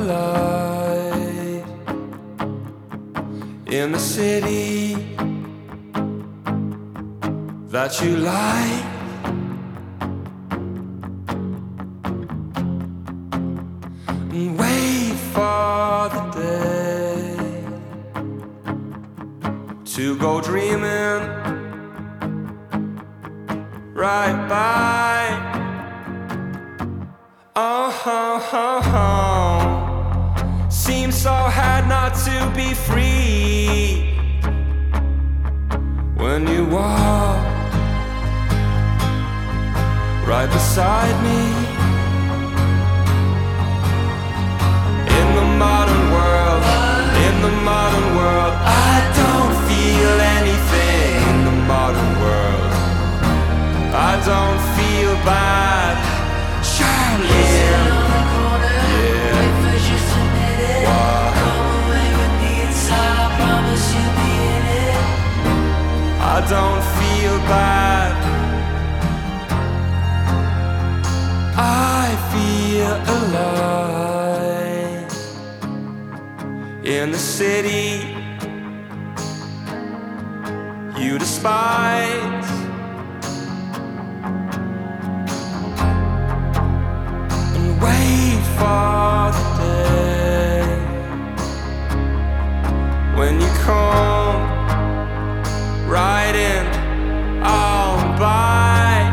alive in the city that you like. And wait for the day to go dreaming right by. Seems so hard not to be free when you walk right beside me. In the modern world, I don't feel anything. In the modern world, I don't feel bad. Charlie, I don't feel bad. I feel alive in the city you despise. And wait for the day when you come riding on by.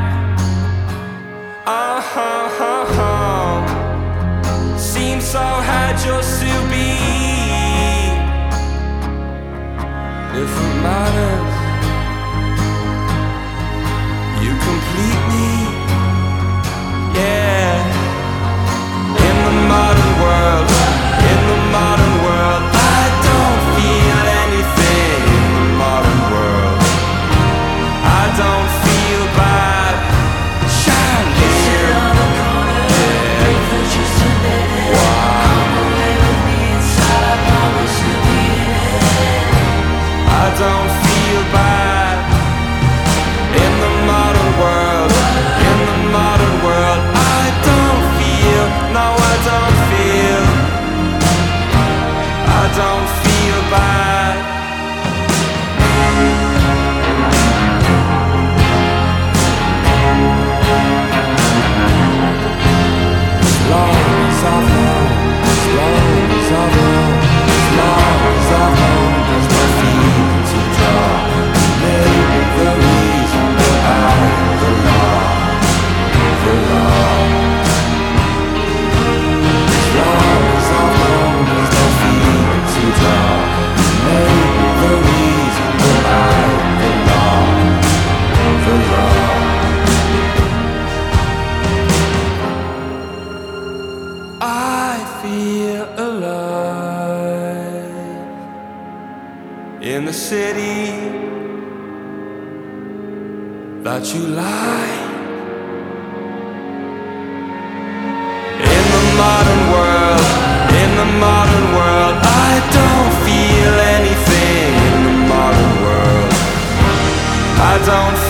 Seems so hard just to be. If it matters, you complete me. Yeah. In the modern world, I don't feel anything. In the modern world, I don't feel bad. Charlie, I don't feel bad. In the modern world, I don't feel. No, I don't feel. I don't feel bad. As long as I've known, as long as I've known, as long as I've known, there's no feeling to draw. Maybe the reason that I belong. As long as I've known, there's no feeling to draw. Maybe the reason that I belong. I feel alive in the city that you like. In the modern world, I don't feel anything. In the modern world, I don't